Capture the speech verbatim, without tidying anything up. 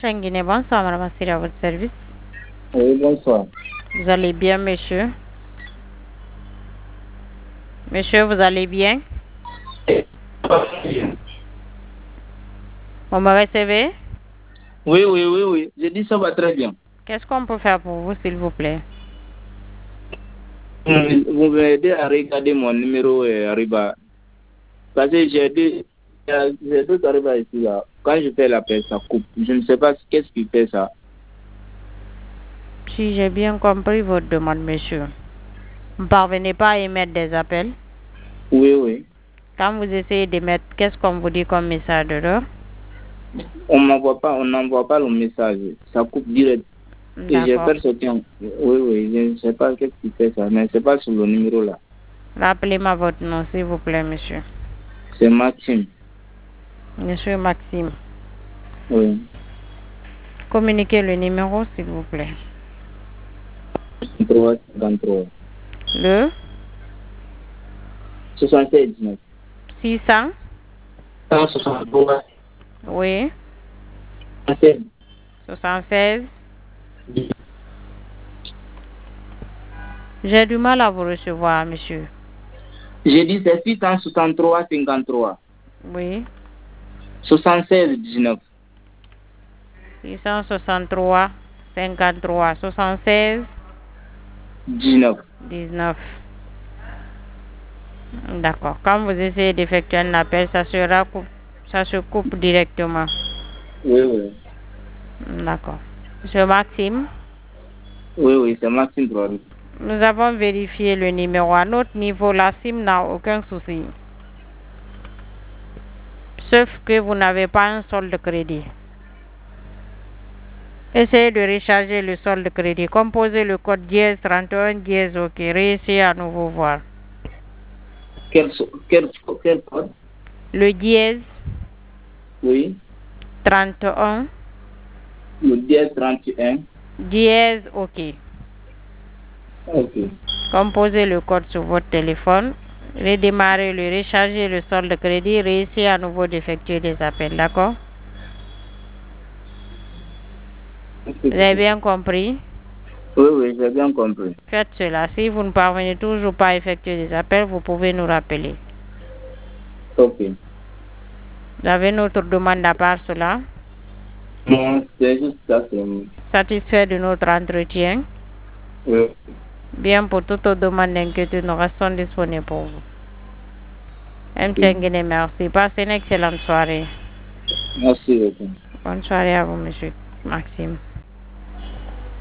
Changuinet, bonsoir, madame Assira, à votre service. Oui, bonsoir. Vous allez bien, monsieur? Monsieur, vous allez bien? Vous me recevez? Oui, oui, oui, oui. J'ai dit ça va très bien. Qu'est-ce qu'on peut faire pour vous, s'il vous plaît? Vous m'aidez à regarder mon numéro et Ariba. Parce que j'ai deux, j'ai deux Ariba ici, là. Quand je fais l'appel, ça coupe. Je ne sais pas qu'est-ce qui fait ça. Si j'ai bien compris votre demande, monsieur. Vous ne parvenez pas à émettre des appels? Oui, oui. Quand vous essayez d'émettre, qu'est-ce qu'on vous dit comme message d'erreur? On m'envoie pas, on n'envoie pas le message. Ça coupe direct. Et j'ai fait sortir. Oui, oui, je ne sais pas qu'est-ce qui fait ça, mais c'est pas sur le numéro là. Rappelez-moi votre nom, s'il vous plaît, monsieur. C'est Maxime. Monsieur Maxime. Oui. Communiquez le numéro, s'il vous plaît. trois cinquante-trois. Le soixante-seize dix-neuf. six cents. cent soixante-trois. Oui. soixante-seize. soixante-seize. J'ai du mal à vous recevoir, monsieur. J'ai dit c'est six cent soixante-trois cinquante-trois. Oui. soixante-seize dix-neuf. six cent soixante-trois cinquante-trois soixante-seize dix-neuf. dix-neuf. D'accord. Quand vous essayez d'effectuer un appel, ça sera coupe, ça se coupe directement. Oui, oui. D'accord. Monsieur Maxime? Oui, oui, c'est Maxime Droit. Nous avons vérifié le numéro. À notre niveau, la SIM n'a aucun souci. Sauf que vous n'avez pas un solde de crédit. Essayez de recharger le solde de crédit. Composez le code dièse trente et un dièse OK. Réessayez à nouveau voir. Quel, quel, quel code? Le dièse. Oui. trente et un. Le dièse trente et un. Dièse OK. Ok. Composez le code sur votre téléphone. Redémarrez le, rechargez le solde de crédit. Réessayez à nouveau d'effectuer des appels. D'accord? Vous avez bien compris? Oui, oui, j'ai bien compris. Faites cela. Si vous ne parvenez toujours pas à effectuer des appels, vous pouvez nous rappeler. Ok. Vous avez notre demande à part cela? Non, c'est juste ça. Satisfait de notre entretien? Oui. Bien, pour toute autre demande d'inquiétude, nous restons disponibles pour vous. M. Tchengene, merci. Passez une excellente soirée. Merci beaucoup. Bonne soirée à vous, monsieur Maxime.